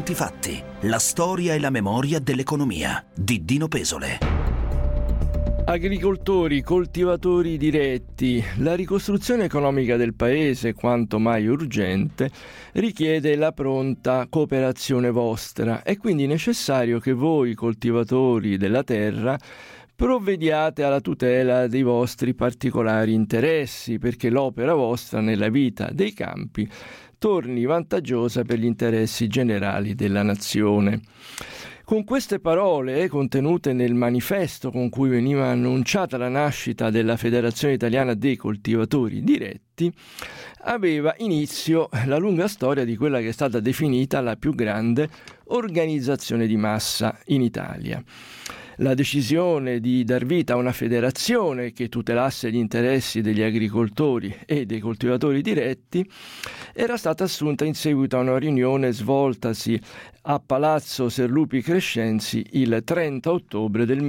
Conti fatti, la storia e la memoria dell'economia di Dino Pesole. Agricoltori, coltivatori diretti, la ricostruzione economica del paese, quanto mai urgente, richiede la pronta cooperazione vostra. È quindi necessario che voi, coltivatori della terra, provvediate alla tutela dei vostri particolari interessi, perché l'opera vostra nella vita dei campi torni vantaggiosa per gli interessi generali della nazione. Con queste parole, contenute nel manifesto con cui veniva annunciata la nascita della Federazione Italiana dei Coltivatori Diretti, aveva inizio la lunga storia di quella che è stata definita la più grande organizzazione di massa in Italia. La decisione di dar vita a una federazione che tutelasse gli interessi degli agricoltori e dei coltivatori diretti era stata assunta in seguito a una riunione svoltasi a Palazzo Serlupi Crescenzi il 30 ottobre del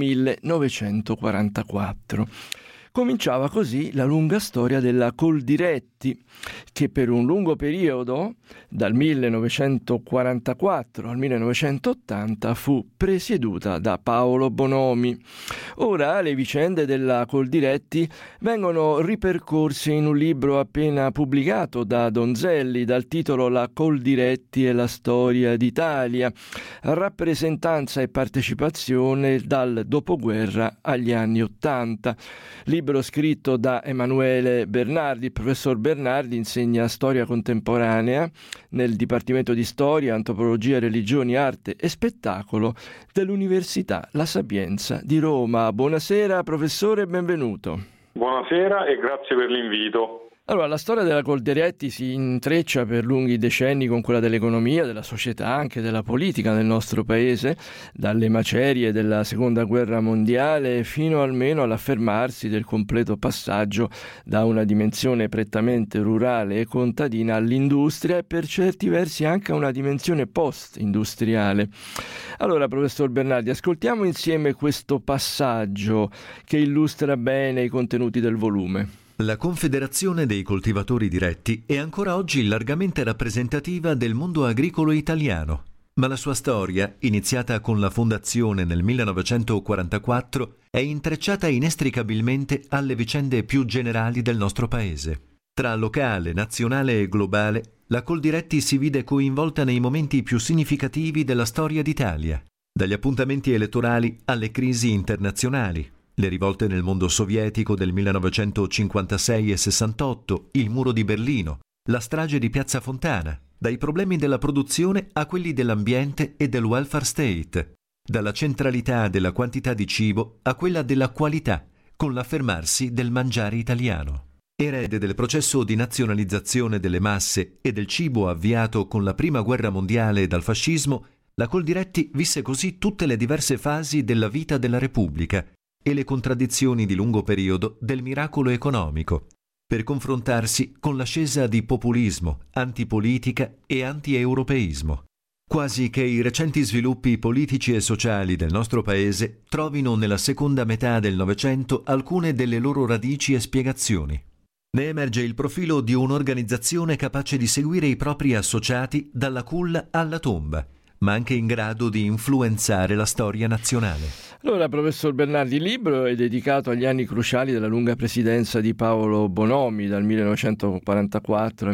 1944. Cominciava così la lunga storia della Coldiretti, che per un lungo periodo, dal 1944 al 1980, fu presieduta da Paolo Bonomi. Ora le vicende della Coldiretti vengono ripercorse in un libro appena pubblicato da Donzelli dal titolo La Coldiretti e la storia d'Italia, rappresentanza e partecipazione dal dopoguerra agli anni '80. Libro scritto da Emanuele Bernardi. Il professor Bernardi insegna storia contemporanea nel Dipartimento di Storia, Antropologia, Religioni, Arte e Spettacolo dell'Università La Sapienza di Roma. Buonasera professore e benvenuto. Buonasera e grazie per l'invito. Allora, la storia della Coldiretti si intreccia per lunghi decenni con quella dell'economia, della società, anche della politica nel nostro paese, dalle macerie della Seconda Guerra Mondiale fino almeno all'affermarsi del completo passaggio da una dimensione prettamente rurale e contadina all'industria e per certi versi anche a una dimensione post-industriale. Allora, professor Bernardi, ascoltiamo insieme questo passaggio che illustra bene i contenuti del volume. La Confederazione dei Coltivatori Diretti è ancora oggi largamente rappresentativa del mondo agricolo italiano, ma la sua storia, iniziata con la fondazione nel 1944, è intrecciata inestricabilmente alle vicende più generali del nostro paese. Tra locale, nazionale e globale, la Coldiretti si vide coinvolta nei momenti più significativi della storia d'Italia, dagli appuntamenti elettorali alle crisi internazionali. Le rivolte nel mondo sovietico del 1956 e 68, il muro di Berlino, la strage di Piazza Fontana, dai problemi della produzione a quelli dell'ambiente e del welfare state, dalla centralità della quantità di cibo a quella della qualità, con l'affermarsi del mangiare italiano. Erede del processo di nazionalizzazione delle masse e del cibo avviato con la Prima Guerra Mondiale dal fascismo, la Coldiretti visse così tutte le diverse fasi della vita della Repubblica e le contraddizioni di lungo periodo del miracolo economico, per confrontarsi con l'ascesa di populismo, antipolitica e anti-europeismo. Quasi che i recenti sviluppi politici e sociali del nostro paese trovino nella seconda metà del Novecento alcune delle loro radici e spiegazioni. Ne emerge il profilo di un'organizzazione capace di seguire i propri associati dalla culla alla tomba, ma anche in grado di influenzare la storia nazionale. Allora, professor Bernardi, il libro è dedicato agli anni cruciali della lunga presidenza di Paolo Bonomi, dal 1944 al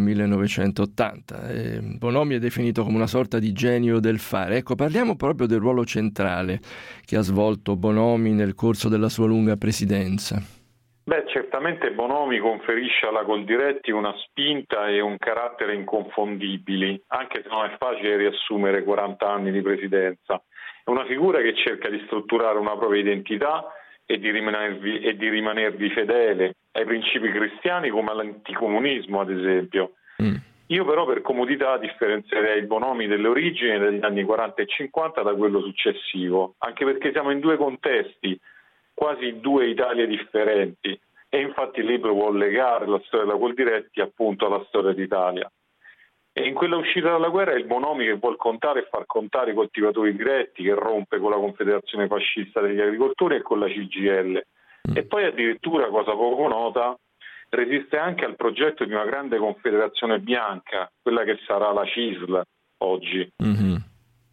1980. Bonomi è definito come una sorta di genio del fare. Ecco, parliamo proprio del ruolo centrale che ha svolto Bonomi nel corso della sua lunga presidenza. Certamente Bonomi conferisce alla Coldiretti una spinta e un carattere inconfondibili, anche se non è facile riassumere 40 anni di presidenza. È una figura che cerca di strutturare una propria identità e di rimanervi fedele ai principi cristiani come all'anticomunismo, ad esempio. Io però per comodità differenzierei il Bonomi delle origini degli anni 40 e 50 da quello successivo, anche perché siamo in due contesti, quasi due Italie differenti, e infatti il libro vuol legare la storia della Coldiretti appunto alla storia d'Italia. E in quella uscita dalla guerra è il Bonomi che vuol contare e far contare i coltivatori diretti, che rompe con la Confederazione Fascista degli Agricoltori e con la CGIL. E poi addirittura, cosa poco nota, resiste anche al progetto di una grande confederazione bianca, quella che sarà la CISL oggi.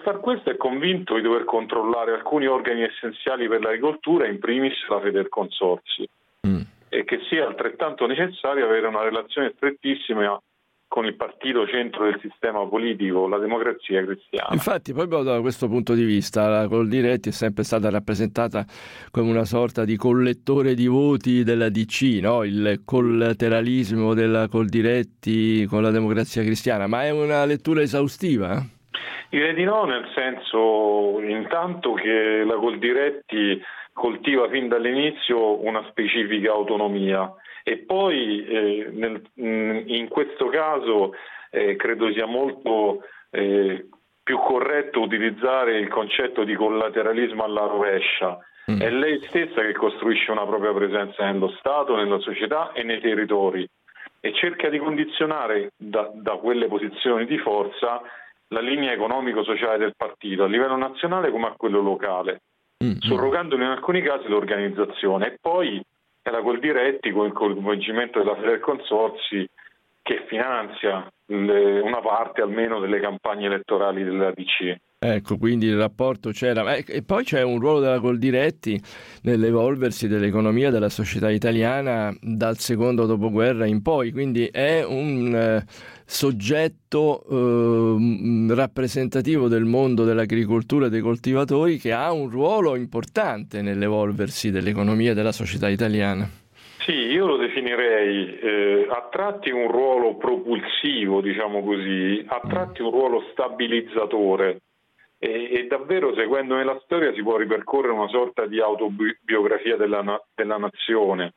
far questo è convinto di dover controllare alcuni organi essenziali per l'agricoltura, in primis la Federconsorzi, e che sia altrettanto necessario avere una relazione strettissima con il partito centro del sistema politico, la Democrazia Cristiana. Infatti, proprio da questo punto di vista, la Coldiretti è sempre stata rappresentata come una sorta di collettore di voti della DC, no? Il collateralismo della Coldiretti con la Democrazia Cristiana, ma è una lettura esaustiva? Direi di no, nel senso intanto che la Coldiretti coltiva fin dall'inizio una specifica autonomia e poi in questo caso credo sia molto più corretto utilizzare il concetto di collateralismo alla rovescia. È lei stessa che costruisce una propria presenza nello Stato, nella società e nei territori e cerca di condizionare da quelle posizioni di forza la linea economico-sociale del partito a livello nazionale come a quello locale, surrogandone in alcuni casi l'organizzazione. E poi è la Coldiretti con il coinvolgimento della Federconsorzi che finanzia una parte almeno delle campagne elettorali della DC. Ecco, quindi il rapporto c'era. E poi c'è un ruolo della Coldiretti nell'evolversi dell'economia della società italiana dal secondo dopoguerra in poi, quindi è un soggetto rappresentativo del mondo dell'agricoltura e dei coltivatori che ha un ruolo importante nell'evolversi dell'economia della società italiana. Sì, io lo definirei a tratti un ruolo propulsivo, diciamo così, a tratti un ruolo stabilizzatore. E davvero, seguendone la storia, si può ripercorrere una sorta di autobiografia della nazione.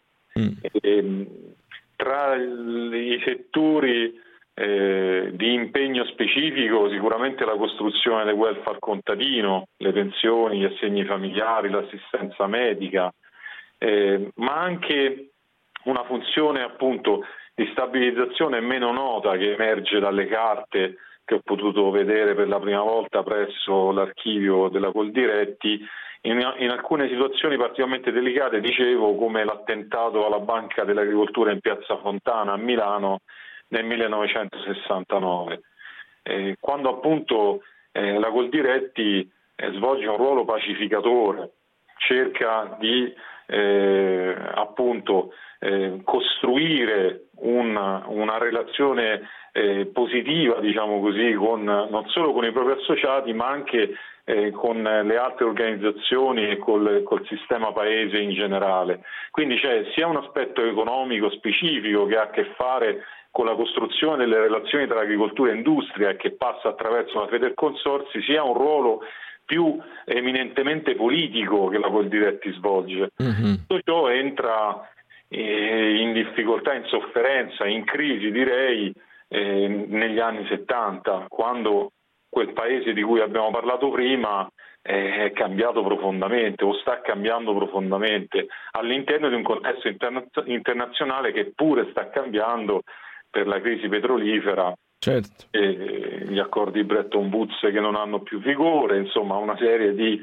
Tra i settori di impegno specifico, sicuramente la costruzione del welfare contadino, le pensioni, gli assegni familiari, l'assistenza medica, ma anche una funzione appunto di stabilizzazione meno nota che emerge dalle carte che ho potuto vedere per la prima volta presso l'archivio della Coldiretti, in alcune situazioni particolarmente delicate, dicevo, come l'attentato alla Banca dell'Agricoltura in Piazza Fontana a Milano nel 1969, quando appunto la Coldiretti svolge un ruolo pacificatore, cerca di appunto costruire una relazione positiva, diciamo così, non solo con i propri associati ma anche con le altre organizzazioni e col sistema paese in generale. Quindi c'è sia un aspetto economico specifico che ha a che fare con la costruzione delle relazioni tra agricoltura e industria e che passa attraverso la Federconsorzi, sia un ruolo più eminentemente politico che la Coldiretti svolge. Tutto ciò entra in difficoltà, in sofferenza, in crisi direi negli anni 70, quando quel paese di cui abbiamo parlato prima è cambiato profondamente o sta cambiando profondamente all'interno di un contesto internazionale che pure sta cambiando per la crisi petrolifera. Certo. E gli accordi di Bretton Woods che non hanno più vigore, insomma una serie di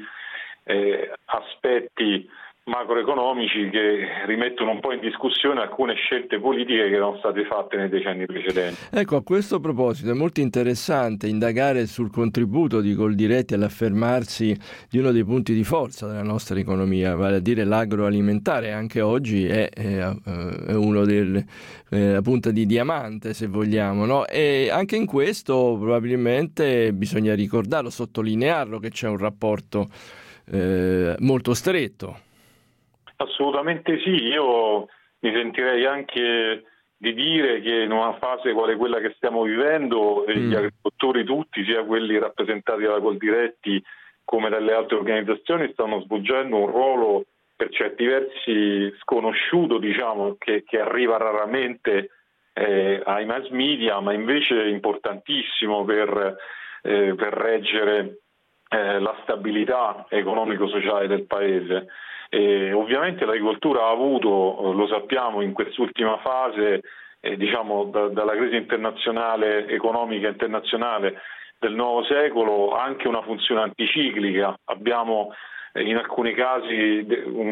aspetti macroeconomici che rimettono un po' in discussione alcune scelte politiche che erano state fatte nei decenni precedenti. Ecco, a questo proposito è molto interessante indagare sul contributo di Coldiretti all'affermarsi di uno dei punti di forza della nostra economia, vale a dire l'agroalimentare. Anche oggi è uno la punta di diamante, se vogliamo, no? E anche in questo probabilmente bisogna ricordarlo, sottolinearlo, che c'è un rapporto molto stretto. Assolutamente sì, io mi sentirei anche di dire che in una fase quale quella che stiamo vivendo gli agricoltori tutti, sia quelli rappresentati dalla Coldiretti come dalle altre organizzazioni, stanno svolgendo un ruolo per certi versi sconosciuto, diciamo, che arriva raramente ai mass media, ma invece importantissimo per reggere la stabilità economico-sociale del paese. Ovviamente l'agricoltura ha avuto, lo sappiamo, in quest'ultima fase, dalla crisi internazionale, economica internazionale del nuovo secolo, anche una funzione anticiclica. Abbiamo in alcuni casi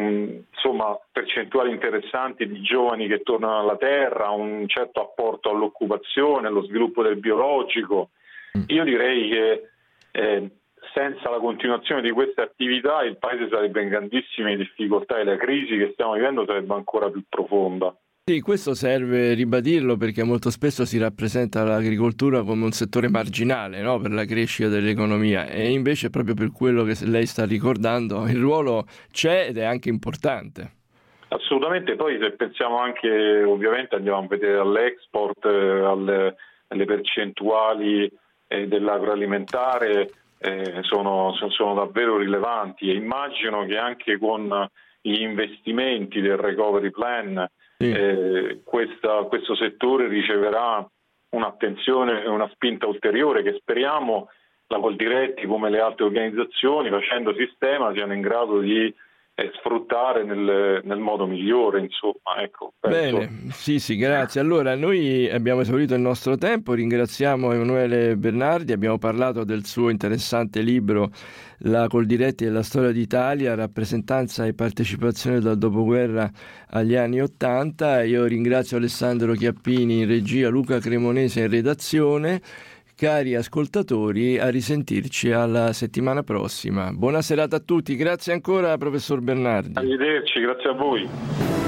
percentuali interessanti di giovani che tornano alla terra, un certo apporto all'occupazione, allo sviluppo del biologico. Io direi che senza la continuazione di queste attività il Paese sarebbe in grandissime difficoltà e la crisi che stiamo vivendo sarebbe ancora più profonda. Sì, questo serve ribadirlo perché molto spesso si rappresenta l'agricoltura come un settore marginale, no? Per la crescita dell'economia, e invece proprio per quello che lei sta ricordando il ruolo c'è ed è anche importante. Assolutamente, poi se pensiamo anche, ovviamente andiamo a vedere all'export, alle percentuali dell'agroalimentare sono davvero rilevanti, e immagino che anche con gli investimenti del recovery plan questo settore riceverà un'attenzione e una spinta ulteriore che speriamo la Coldiretti, come le altre organizzazioni, facendo sistema, siano in grado di sfruttare nel modo migliore, insomma, ecco. Bene, sì, grazie. Allora, noi abbiamo esaurito il nostro tempo, ringraziamo Emanuele Bernardi, abbiamo parlato del suo interessante libro La Coldiretti e la storia d'Italia, rappresentanza e partecipazione dal dopoguerra agli anni '80. Io ringrazio Alessandro Chiappini in regia, Luca Cremonese in redazione. Cari ascoltatori, a risentirci alla settimana prossima. Buona serata a tutti, grazie ancora professor Bernardi. Arrivederci, grazie a voi.